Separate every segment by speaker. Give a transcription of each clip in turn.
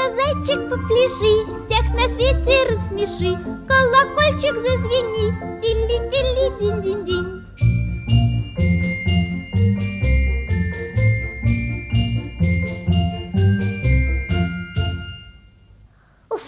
Speaker 1: зайчик, попляши, всех на свете рассмеши, колокольчик зазвени, тили-тили-динь-динь-динь.
Speaker 2: Уф,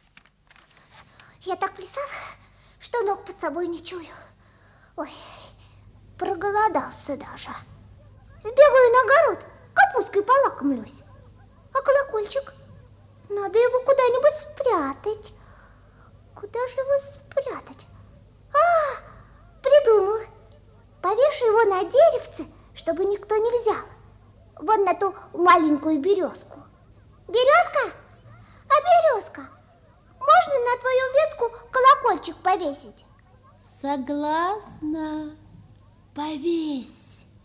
Speaker 2: я так плясала, что ног под собой не чую. Ой, проголодался даже. Сбегаю на огород, капусткой полакомлюсь. А колокольчик? Надо его куда-нибудь спрятать. Куда же его спрятать? А, придумал. Повешу его на деревце, чтобы никто не взял. Вон на ту маленькую березку. Березка? А березка, можно на твою ветку колокольчик повесить?
Speaker 1: Согласна. Повесь.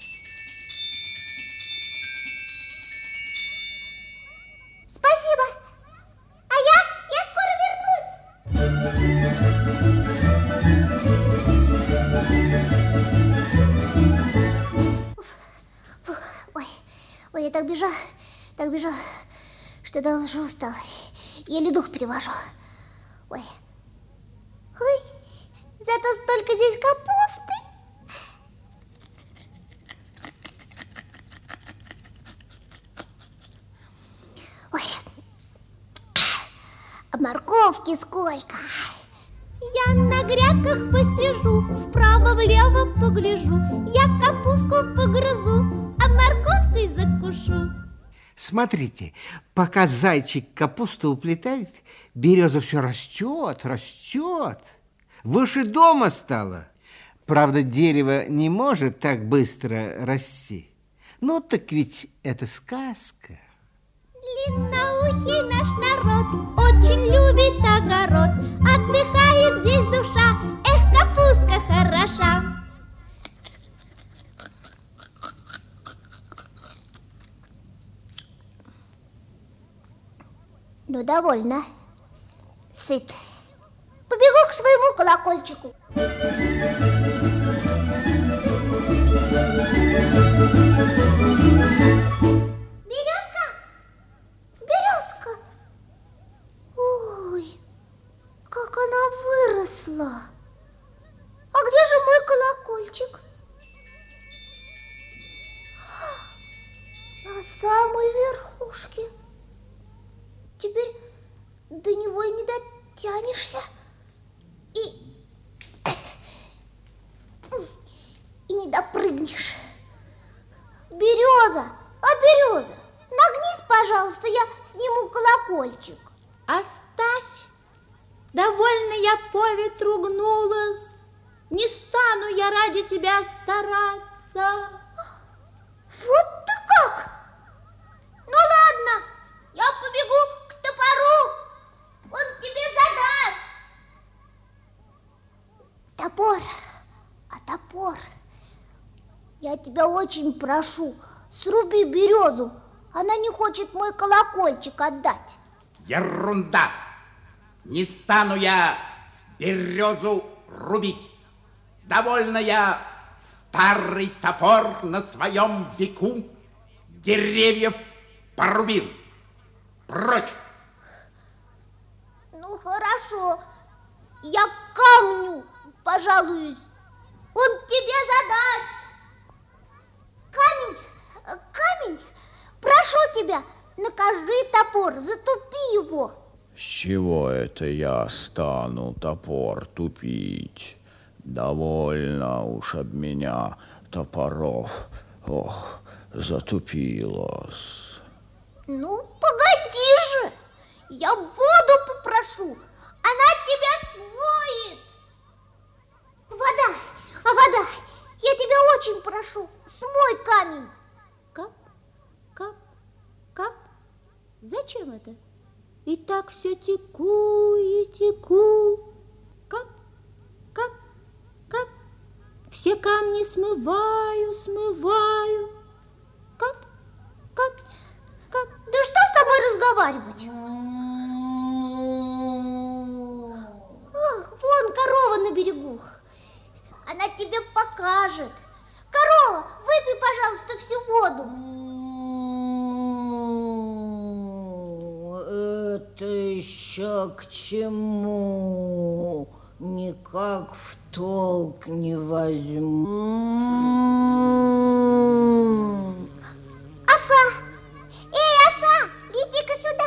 Speaker 2: Спасибо. А я скоро вернусь. Ой, я так бежала, что даже уже устала. Еле дух перевожу. Ой, зато столько здесь капусты. Ой, а морковки сколько.
Speaker 1: Я на грядках посижу, вправо-влево погляжу, я капустку погрызу, а морковкой закушу.
Speaker 3: Смотрите, пока зайчик капусту уплетает, береза все растет, растет. Выше дома стало. Правда, дерево не может так быстро расти. Ну, так ведь это сказка.
Speaker 1: Длинноухий наш народ очень любит огород, отдыхает здесь душа, эх, капустка хороша.
Speaker 2: Ну, довольно. Сыт. Побегу к своему колокольчику. Березка! Березка! Ой, как она выросла! А где же мой колокольчик? На самой верхушке. Теперь до него и не дотянешься. И не допрыгнешь. Береза, береза, нагнись, пожалуйста, я сниму колокольчик.
Speaker 1: Оставь. Довольно я по ветру гнулась. Не стану я ради тебя стараться.
Speaker 2: Вот ты как! Ну ладно, я побегу к топору. Он тебе задаст. Топор, топор. Я тебя очень прошу, сруби березу. Она не хочет мой колокольчик отдать.
Speaker 4: Ерунда! Не стану я березу рубить. Довольно я старый топор на своем веку деревьев порубил. Прочь!
Speaker 2: Ну, хорошо. Я камню пожалуюсь. Он тебе задаст. Камень, прошу тебя, накажи топор, затупи его.
Speaker 5: С чего это я стану топор тупить? Довольно уж об меня топоров. Ох, затупилось.
Speaker 2: Ну, погоди же, я воду попрошу, она тебя смоет. Вода, я тебя очень прошу, смой камень.
Speaker 1: Кап, кап, кап. Зачем это? И так все теку и теку. Кап, кап, кап. Все камни смываю. Кап, кап, кап.
Speaker 2: Да что с тобой разговаривать? Вон корова на берегу. Она тебе покажет. Корова, выпей, пожалуйста, всю воду.
Speaker 6: Это еще к чему? Никак в толк не возьму.
Speaker 2: Оса! Эй, оса, иди-ка сюда.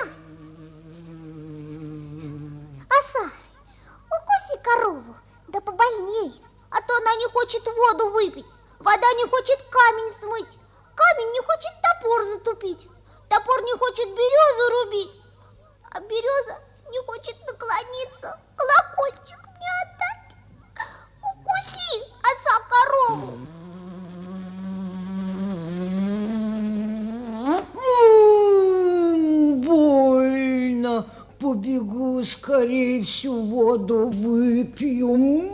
Speaker 2: Оса, укуси корову, да побольней, а то она не хочет воду выпить. Вода не хочет камень смыть, камень не хочет топор затупить, топор не хочет березу рубить, а береза не хочет наклониться, колокольчик мне отдать. Укуси, оса, корову.
Speaker 6: Больно. Побегу скорее, всю воду выпью.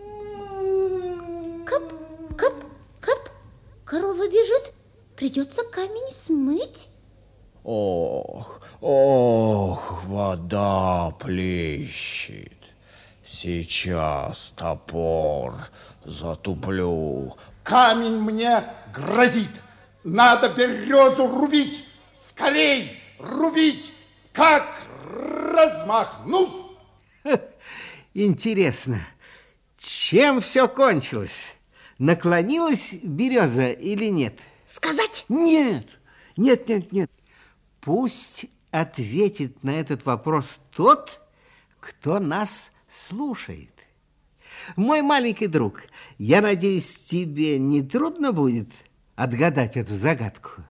Speaker 2: Кап, кап, кап. Корова бежит, придется камень смыть.
Speaker 5: Ох, ох, вода плещет. Сейчас топор затуплю.
Speaker 4: Камень мне грозит. Надо березу рубить. Скорей рубить. Как размахнув.
Speaker 3: Интересно, чем все кончилось? Наклонилась береза или нет?
Speaker 2: Сказать?
Speaker 3: Нет, нет, нет, нет. Пусть ответит на этот вопрос тот, кто нас слушает. Мой маленький друг, я надеюсь, тебе не трудно будет отгадать эту загадку?